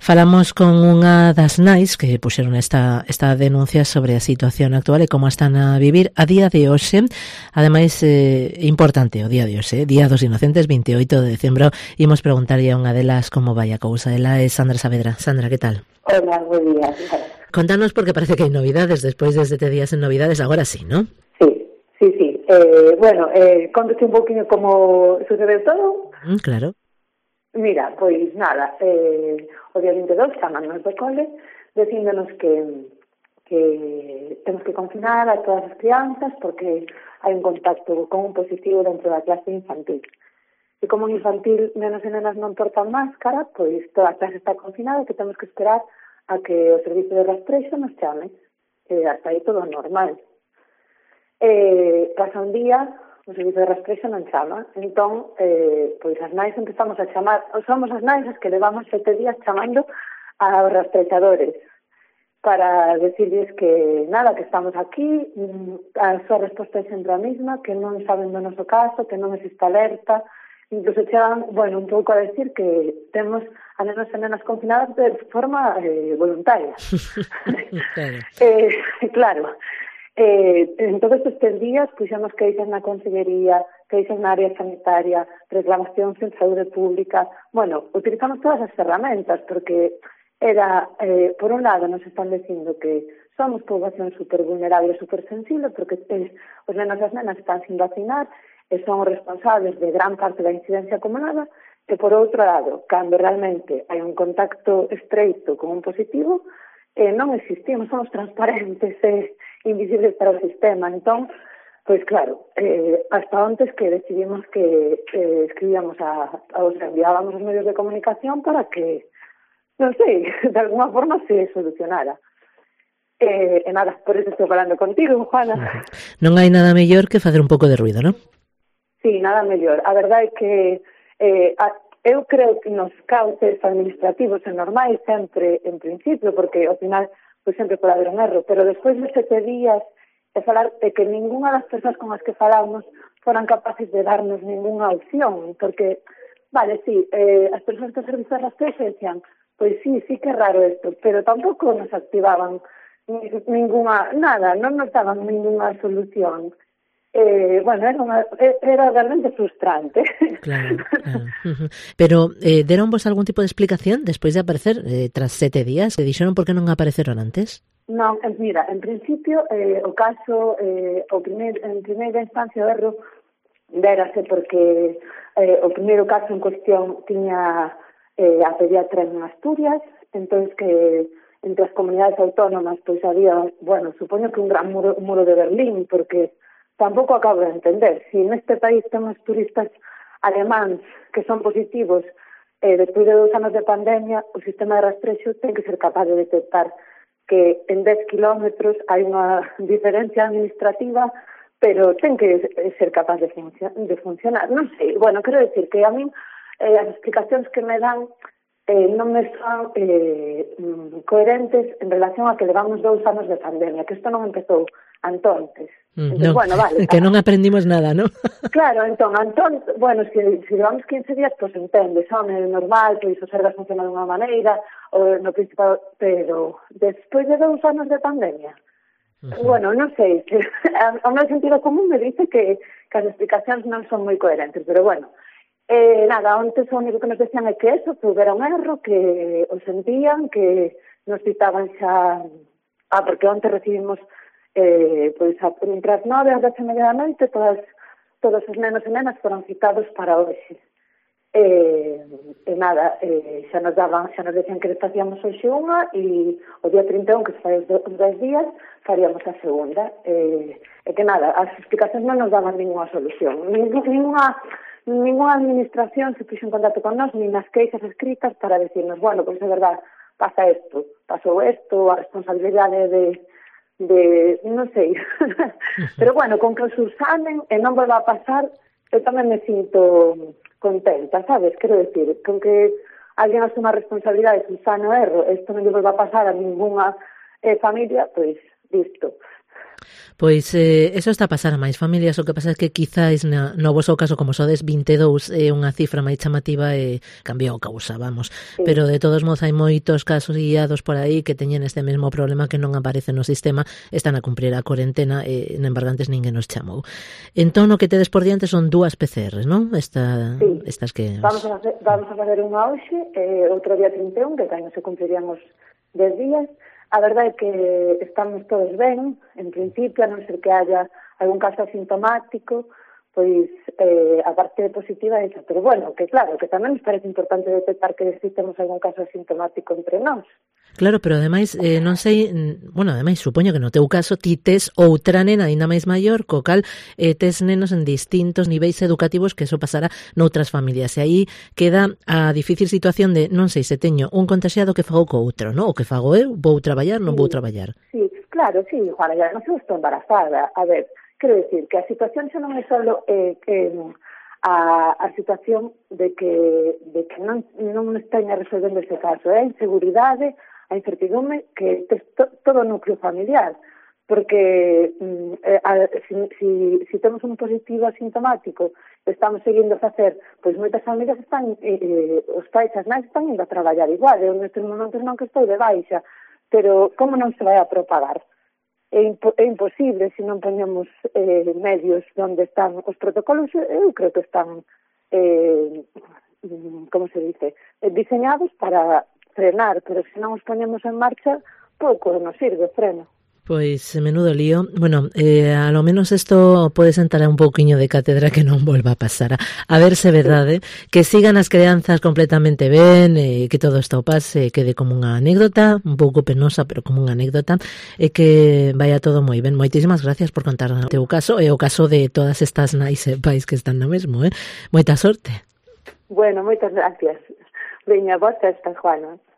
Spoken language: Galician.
Falamos con unha das nais que puxeron esta denuncia sobre a situación actual e como están a vivir a día de hoxe. Ademais, importante o día de hoxe, Día dos Inocentes, 28 de decembro. Imos preguntarlle a unha delas como vai a cousa. Ela é Sandra Saavedra. Sandra, que tal? Hola, buen día. Contanos, porque parece que hai novidades despois de 7 días en novidades, agora sí, ¿no? Sí. Contoche un poquinho como sucedeu todo. Claro. Mira, pois nada, o día 22 chamannos do cole dicíndonos que temos que confinar a todas as crianzas porque hai un contacto con un positivo dentro da clase infantil. E como en infantil nenos e nenas non portan máscara, pois toda a clase está confinada e que temos que esperar a que o servicio de rastrexo nos chame. Hasta aí todo normal. Pasa un día, o servicio de rastrexo non chama, entón, pois as nais empezamos a chamar, somos as nais as que levamos 7 días chamando aos rastrexadores para decirles que nada, que estamos aquí, a súa resposta é sempre a mesma, que non saben do noso caso, que non existe alerta, incluso chegan, un pouco a decir que temos a nenos e nenas confinadas de forma voluntaria. Claro. En todos estes días puxemos queixas na Consellería, queixas na área sanitaria, reclamacións en saúde pública. Utilizamos todas as ferramentas porque era, por un lado, nos están dicindo que somos poboación supervulnerable e supersensible porque os nenos e as nenas están sin vacinar e son os responsables de gran parte da incidencia acumulada e, por outro lado, cando realmente hai un contacto estreito con un positivo, non existimos, somos transparentes e invisibles para o sistema. Entón, pois claro, hasta antes que decidimos que escribíamos enviábamos os medios de comunicación para que, non sei, de alguna forma se solucionara. E nada, por eso estou falando contigo, Juana. Non hai nada mellor que facer un pouco de ruido, non? Sí, nada mellor. A verdade é que eu creo que nos cauces administrativos é normais sempre, en principio, porque ao final pois sempre pode haber un erro, pero despois de 7 días de falar de que ninguna das persoas con as que falamos foran capaces de darnos ninguna opción, porque, as persoas que servizan as rastrexe decían, pois sí que é raro isto, pero tampouco nos activaban nada, non nos daban ninguna solución. Era realmente frustrante. Claro. Pero deron vos algún tipo de explicación despois de aparecer tras 7 días? Dixeron por que non apareceron antes? Non, mira, en principio o caso, en primeira instancia o erro dérase porque o primeiro caso en cuestión tiña a pediatra en Asturias, entón que entre as comunidades autónomas pois había, supoño que un gran muro de Berlín, porque tampouco acabo de entender. Si neste país temos turistas alemáns que son positivos despois de 2 anos de pandemia, o sistema de rastrexo ten que ser capaz de detectar que en 10 kilómetros hai unha diferencia administrativa, pero ten que ser capaz de funcionar. Non sei, quero decir que a min as explicacións que me dan non me son coherentes en relación a que levamos 2 anos de pandemia, que isto non empezou antontes. Entón, que non aprendimos nada, non? Claro, entón, se levamos 15 días, pois entendes, é normal, pois o Sergas funciona dunha maneira, no principal, pero despois de 2 anos de pandemia, non sei, o meu sentido común me dice que as explicacións non son moi coherentes, pero nada, antes o único que nos decían é que eso, que houbera un erro, que o sentían, que nos citaban xa, porque onte recibimos entre as 9 e as 10:30 da noite todos os nenos e nenas foron citados para hoxe. Nada, xa nos decían que facíamos hoxe unha e o día 31, que se fai os 10 días, faríamos a segunda. E que nada, as explicacións non nos daban ninguna solución. Ninguna administración se puxo en contacto con nós, nin nas queixas escritas para decirnos, pois é verdad, pasa isto, pasou isto, a responsabilidade de non sei, pero con que os usanen e non volva a pasar, eu tamén me sinto contenta, sabes? Quero decir, con que alguén asuma responsabilidade se usane o erro, isto non lle volva a pasar a ninguna familia, pois listo. Pois eso está a pasar a máis familias, o que pasa é que quizáis no vosso caso, como sodes 22, é unha cifra máis chamativa e cambiou a causa, vamos. Sí. Pero de todos modos hai moitos casos guiados por aí que teñen este mesmo problema que non aparecen no sistema, están a cumprir a cuarentena e en embargantes ninguén nos chamou. Entón, o que tedes por diante son 2 PCRs, non? Sí. Estas que... Vamos a fazer unha hoxe, outro día 31, que tamén se cumplirían os 10 días. A verdade é que estamos todos ben, en principio, a non ser que haya algún caso asintomático, pois a parte positiva é esa. Pero bueno, que claro, que tamén nos parece importante detectar que existemos algún caso asintomático entre nós. Claro, pero ademais, non sei, bueno, ademais, supoño que no teu caso ti tes outra nena ainda máis maior, co cal tes nenos en distintos niveis educativos que eso pasará noutras familias. E aí queda a difícil situación de, non sei, se teño un contaxiado que fago co outro, non? O que fago eu, vou traballar, non vou traballar. Sí, claro, sí, Juana, ya non sei, estou embarazada. A ver, quero decir que a situación xa non é só a situación de que non esteña resolvendo ese caso, a inseguridade, a incertidumbre que todo o núcleo familiar, porque si temos un positivo asintomático, estamos seguindo a facer, pois moitas familias están, os pais e as nais están indo a traballar igual, eu nestes momentos non que estou de baixa, pero como non se vai a propagar? É imposible se non poñemos medios onde están os protocolos, eu creo que están, como se dice, diseñados para frenar, pero se non os ponemos en marcha, pouco nos sirve freno. Pois, menudo lío. Bueno, a lo menos isto pode sentar un pouquiño de cátedra que non volva a pasar. A ver se é verdade, que sigan as crianzas completamente ben, que todo isto pase, quede como unha anécdota, un pouco penosa, pero como unha anécdota, e que vaya todo moi ben. Moitísimas gracias por contar o teu caso e o caso de todas estas nais e pais que están no mesmo, Moita sorte. Bueno, moitas gracias. Veña, vos festas, Juana.